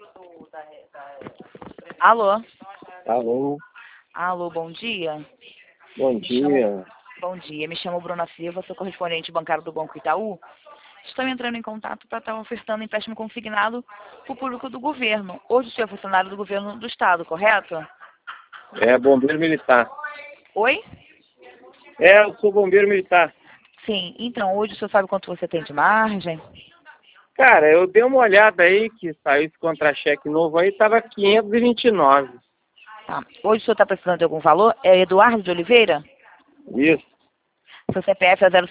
Alô? Alô, Alô, bom dia. bom dia. Bom dia, me chamo Bruna Silva, sou correspondente bancário do Banco Itaú. Estou entrando em contato para estar ofertando empréstimo consignado para o público do governo. Hoje o senhor é funcionário do governo do estado, correto? É bombeiro militar. Oi? É, eu sou bombeiro militar. Sim, então hoje o senhor sabe quanto você tem de margem? Cara, eu dei uma olhada aí que saiu esse contra-cheque novo aí, tava 529. Tá. Hoje o senhor está precisando de algum valor? É Eduardo de Oliveira? Isso, Seu CPF é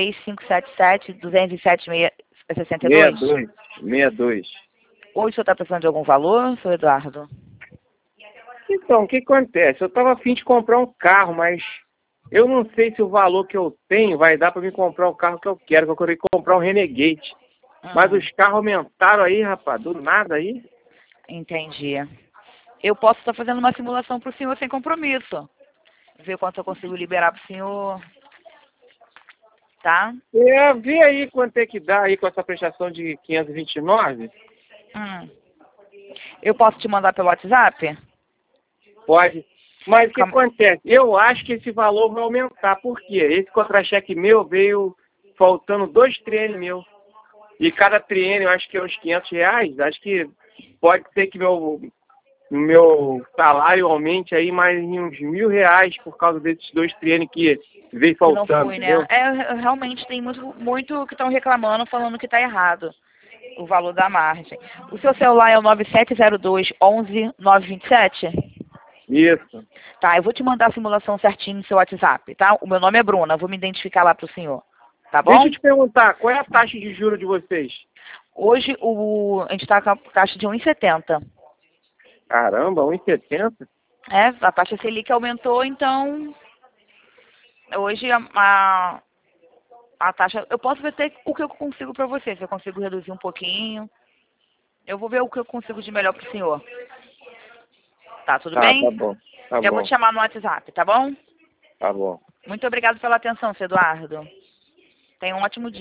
053-577-207-62? 62, 62. Hoje o senhor está precisando de algum valor, seu Eduardo? Então, o que acontece? Eu tava a fim de comprar um carro, mas eu não sei se o valor que eu tenho vai dar para me comprar o carro que eu quero, que eu queria comprar um Renegade. Mas os carros aumentaram aí, rapaz, do nada aí. Entendi. Eu posso estar fazendo uma simulação para o senhor sem compromisso. Ver quanto eu consigo liberar para o senhor. Tá? Vê aí quanto é que dá aí com essa prestação de 529. Eu posso te mandar pelo WhatsApp? Pode. Mas o que Calma. acontece? Eu acho que esse valor vai aumentar. Por quê? Esse contra-cheque meu veio faltando 2 triênios meu. E cada triênio, eu acho que é uns R$ 500. Acho que pode ser que meu salário aumente aí mais em uns R$ 1.000 por causa desses 2 triênios que veio Que não faltando, foi, né? entendeu? Realmente tem muito que estão reclamando, falando que está errado o valor da margem. O seu celular é o 9702-11-927? Isso. Tá, eu vou te mandar a simulação certinho no seu WhatsApp, tá? O meu nome é Bruna, vou me identificar lá pro senhor, tá Deixa bom? eu te perguntar, qual é a taxa de juros de vocês? Hoje a gente está com a taxa de 1,70. Caramba, 1,70? É, a taxa Selic aumentou, então hoje a taxa... Eu posso ver até o que eu consigo para você, se eu consigo reduzir um pouquinho. Eu vou ver o que eu consigo de melhor pro senhor. Tá, tudo Tá bem? bom. Tá Eu vou bom, te chamar no WhatsApp, tá bom? tá bom. Muito obrigado pela atenção, seu Eduardo. Tenha um ótimo dia.